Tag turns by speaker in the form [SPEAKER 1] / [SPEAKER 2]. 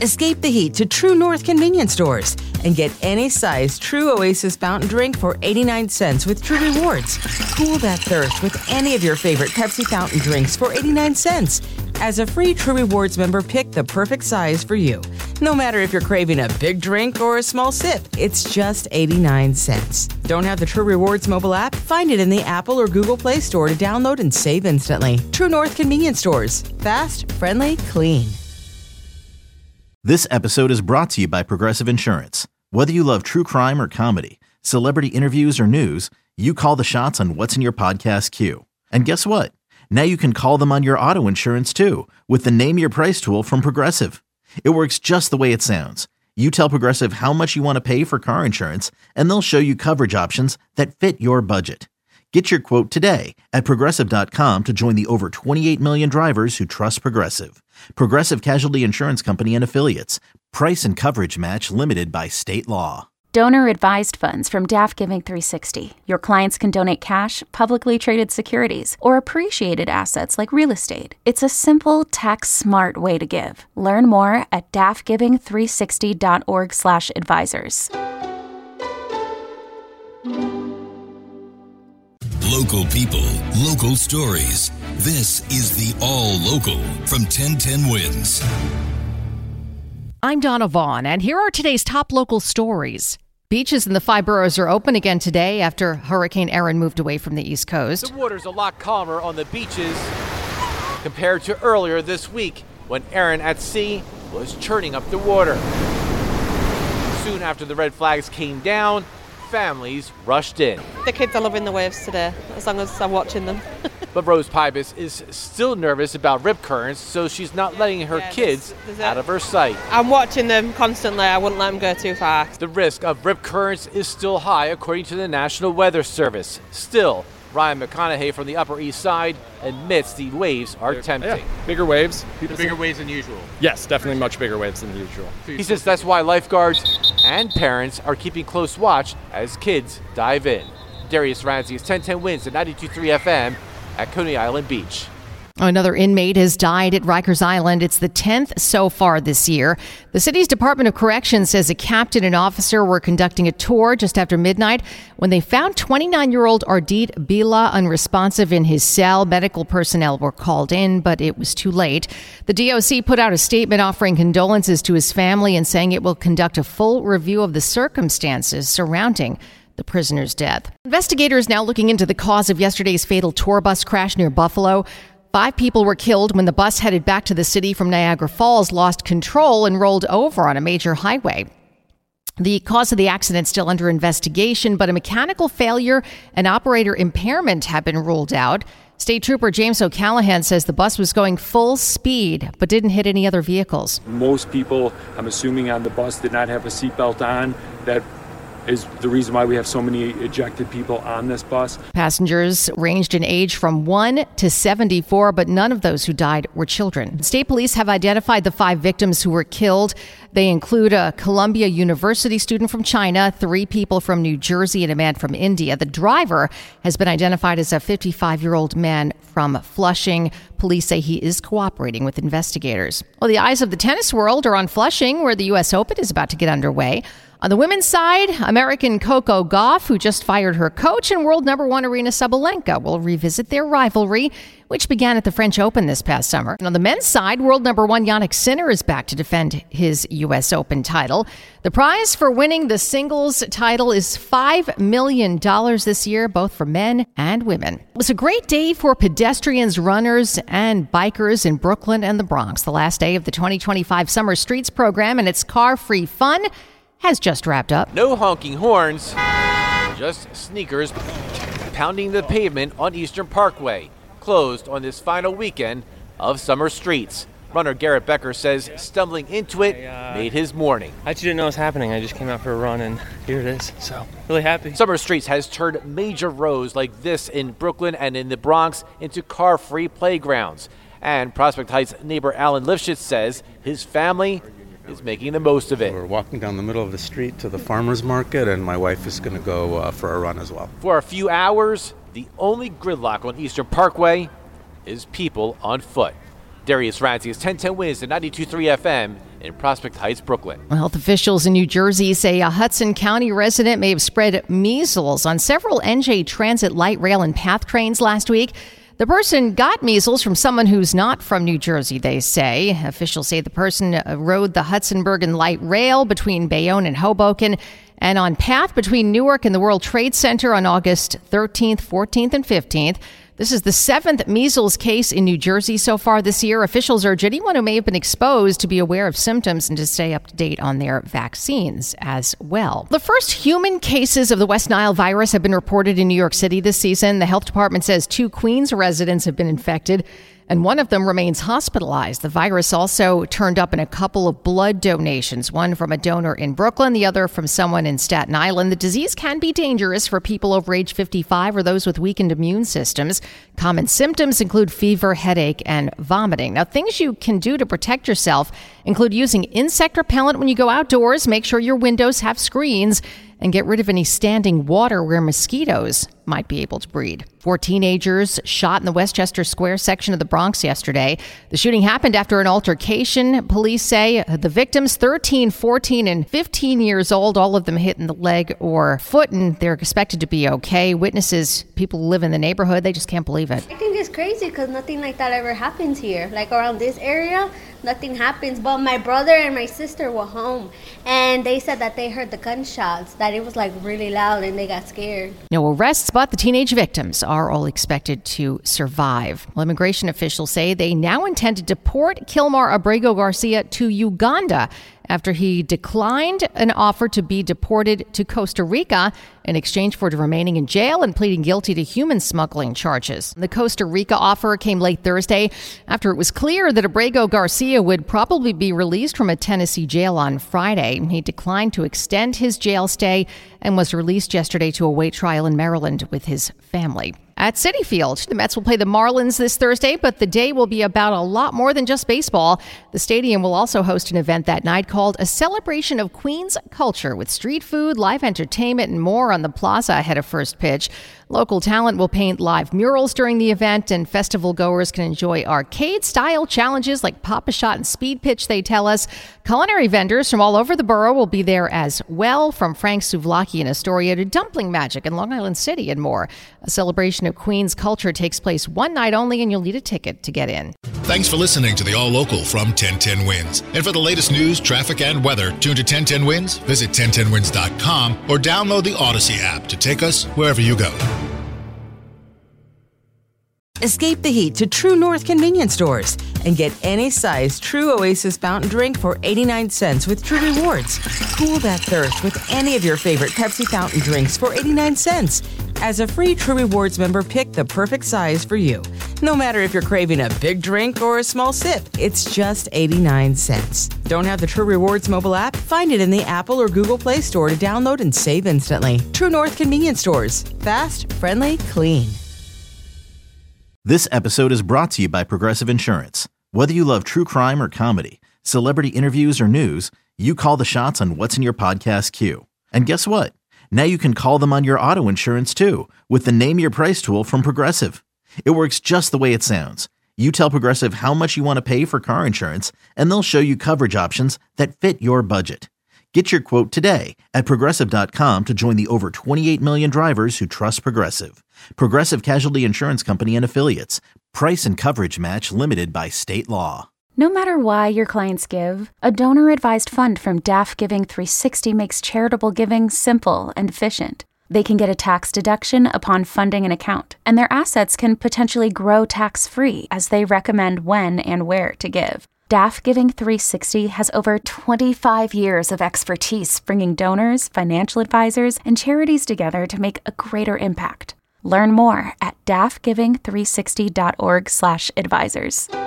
[SPEAKER 1] Escape the heat to True North convenience stores and get any size True Oasis fountain drink for 89 cents with True Rewards. Cool that thirst with any of your favorite Pepsi fountain drinks for 89 cents. As a free True Rewards member, pick the perfect size for you. No matter if you're craving a big drink or a small sip, it's just 89 cents. Don't have the True Rewards mobile app? Find it in the Apple or Google Play Store to download and save instantly. True North convenience stores. Fast, friendly, clean.
[SPEAKER 2] This episode is brought to you by Progressive Insurance. Whether you love true crime or comedy, celebrity interviews or news, you call the shots on what's in your podcast queue. And guess what? Now you can call them on your auto insurance too with the Name Your Price tool from Progressive. It works just the way it sounds. You tell Progressive how much you want to pay for car insurance, and they'll show you coverage options that fit your budget. Get your quote today at Progressive.com to join the over 28 million drivers who trust Progressive. Progressive Casualty Insurance Company and Affiliates. Price and coverage match limited by state law.
[SPEAKER 3] Donor-advised funds from DAF Giving 360. Your clients can donate cash, publicly traded securities, or appreciated assets like real estate. It's a simple, tax-smart way to give. Learn more at dafgiving360.org/advisors.
[SPEAKER 4] Local people, local stories. This is the All Local from 1010 Wins.
[SPEAKER 5] I'm Donna Vaughn, and here are today's top local stories. Beaches in the 5 boroughs are open again today after Hurricane Erin moved away from the East Coast.
[SPEAKER 6] The water's a lot calmer on the beaches compared to earlier this week when Erin at sea was churning up the water. Soon after the red flags came down, families rushed in.
[SPEAKER 7] The kids are loving the waves today, as long as I'm watching them.
[SPEAKER 6] But Rose Pybus is still nervous about rip currents, so she's not letting her kids out of her sight.
[SPEAKER 7] I'm watching them constantly. I wouldn't let them go too far.
[SPEAKER 6] The risk of rip currents is still high, according to the National Weather Service. Still, Ryan McConaughey from the Upper East Side admits the waves are tempting.
[SPEAKER 8] Yeah, bigger waves.
[SPEAKER 6] Bigger waves than usual.
[SPEAKER 8] Yes, definitely much bigger waves than usual.
[SPEAKER 6] He says that's why lifeguards and parents are keeping close watch as kids dive in. Darius Ramsey is 1010 Wins at 92.3 FM at Coney Island Beach.
[SPEAKER 5] Another inmate has died at Rikers Island. It's the 10th so far this year. The city's Department of Corrections says a captain and officer were conducting a tour just after midnight when they found 29-year-old Ardit Bila unresponsive in his cell. Medical personnel were called in, but it was too late. The DOC put out a statement offering condolences to his family and saying it will conduct a full review of the circumstances surrounding the prisoner's death. Investigators now looking into the cause of yesterday's fatal tour bus crash near Buffalo. 5 people were killed when the bus headed back to the city from Niagara Falls lost control and rolled over on a major highway. The cause of the accident still under investigation, but a mechanical failure and operator impairment have been ruled out. State Trooper James O'Callahan says the bus was going full speed but didn't hit any other vehicles.
[SPEAKER 9] Most people, I'm assuming, on the bus did not have a seatbelt on. That is the reason why we have so many ejected people on this bus.
[SPEAKER 5] Passengers ranged in age from 1 to 74, but none of those who died were children. State police have identified the 5 victims who were killed. They include a Columbia University student from China, 3 people from New Jersey, and a man from India. The driver has been identified as a 55-year-old man from Flushing. Police say he is cooperating with investigators. Well, the eyes of the tennis world are on Flushing, where the U.S. Open is about to get underway. On the women's side, American Coco Gauff, who just fired her coach, and world number 1 Aryna Sabalenka will revisit their rivalry, which began at the French Open this past summer. And on the men's side, world number 1 Jannik Sinner is back to defend his U.S. Open title. The prize for winning the singles title is $5 million this year, both for men and women. It was a great day for pedestrians, runners, and bikers in Brooklyn and the Bronx. The last day of the 2025 Summer Streets program and its car-free fun has just wrapped up.
[SPEAKER 6] No honking horns, just sneakers pounding the pavement on Eastern Parkway, closed on this final weekend of Summer Streets. Runner Garrett Becker says stumbling into it made his morning.
[SPEAKER 10] I just didn't know it was happening. I just came out for a run and here it is. So really happy.
[SPEAKER 6] Summer Streets has turned major roads like this in Brooklyn and in the Bronx into car-free playgrounds. And Prospect Heights neighbor Alan Lifshitz says his family is making the most of it.
[SPEAKER 11] We're walking down the middle of the street to the farmer's market, and my wife is going to go for a run as well.
[SPEAKER 6] For a few hours, the only gridlock on Eastern Parkway is people on foot. Darius Ramsey's 1010 Wins at 92.3 FM in Prospect Heights, Brooklyn.
[SPEAKER 5] Health officials in New Jersey say a Hudson County resident may have spread measles on several NJ Transit light rail and PATH trains last week. The person got measles from someone who's not from New Jersey, they say. Officials say the person rode the Hudson Bergen light rail between Bayonne and Hoboken and on PATH between Newark and the World Trade Center on August 13th, 14th, and 15th. This is the 7th measles case in New Jersey so far this year. Officials urge anyone who may have been exposed to be aware of symptoms and to stay up to date on their vaccines as well. The first human cases of the West Nile virus have been reported in New York City this season. The health department says 2 Queens residents have been infected, and one of them remains hospitalized. The virus also turned up in a couple of blood donations, one from a donor in Brooklyn, the other from someone in Staten Island. The disease can be dangerous for people over age 55 or those with weakened immune systems. Common symptoms include fever, headache, and vomiting. Now, things you can do to protect yourself include using insect repellent when you go outdoors, make sure your windows have screens, and get rid of any standing water where mosquitoes might be able to breed. 4 teenagers shot in the Westchester Square section of the Bronx yesterday. The shooting happened after an altercation. Police say the victims, 13, 14, and 15 years old, all of them hit in the leg or foot, and they're expected to be okay. Witnesses, people who live in the neighborhood, they just can't believe it.
[SPEAKER 12] I think it's crazy because nothing like that ever happens here. Like around this area, nothing happens. But my brother and my sister were home, and they said that they heard the gunshots, that it was like really loud, and they got scared.
[SPEAKER 5] No arrests, but the teenage victims are all expected to survive. Well, immigration officials say they now intend to deport Kilmar Abrego Garcia to Uganda after he declined an offer to be deported to Costa Rica in exchange for remaining in jail and pleading guilty to human smuggling charges. The Costa Rica offer came late Thursday after it was clear that Abrego Garcia would probably be released from a Tennessee jail on Friday. He declined to extend his jail stay and was released yesterday to await trial in Maryland with his family. At Citi Field, the Mets will play the Marlins this Thursday, but the day will be about a lot more than just baseball. The stadium will also host an event that night called A Celebration of Queens Culture with street food, live entertainment, and more on the plaza ahead of first pitch. Local talent will paint live murals during the event, and festival goers can enjoy arcade-style challenges like Pop-A-Shot and Speed Pitch, they tell us. Culinary vendors from all over the borough will be there as well, from Frank's Souvlaki in Astoria to Dumpling Magic in Long Island City and more. A celebration of Queens culture takes place one night only, and you'll need a ticket to get in.
[SPEAKER 13] Thanks for listening to the All Local from 1010 Wins. And for the latest news, traffic, and weather, tune to 1010 Wins, visit 1010wins.com, or download the Odyssey app to take us wherever you go.
[SPEAKER 1] Escape the heat to True North convenience stores and get any size True Oasis fountain drink for 89 cents with True Rewards. Cool that thirst with any of your favorite Pepsi fountain drinks for 89 cents. As a free True Rewards member, pick the perfect size for you. No matter if you're craving a big drink or a small sip, it's just 89 cents. Don't have the True Rewards mobile app? Find it in the Apple or Google Play Store to download and save instantly. True North convenience stores. Fast, friendly, clean.
[SPEAKER 2] This episode is brought to you by Progressive Insurance. Whether you love true crime or comedy, celebrity interviews or news, you call the shots on what's in your podcast queue. And guess what? Now you can call them on your auto insurance too with the Name Your Price tool from Progressive. It works just the way it sounds. You tell Progressive how much you want to pay for car insurance, and they'll show you coverage options that fit your budget. Get your quote today at Progressive.com to join the over 28 million drivers who trust Progressive. Progressive Casualty Insurance Company and Affiliates. Price and coverage match limited by state law.
[SPEAKER 3] No matter why your clients give, a donor-advised fund from DAF Giving 360 makes charitable giving simple and efficient. They can get a tax deduction upon funding an account, and their assets can potentially grow tax-free as they recommend when and where to give. DAF Giving 360 has over 25 years of expertise bringing donors, financial advisors, and charities together to make a greater impact. Learn more at dafgiving360.org/advisors.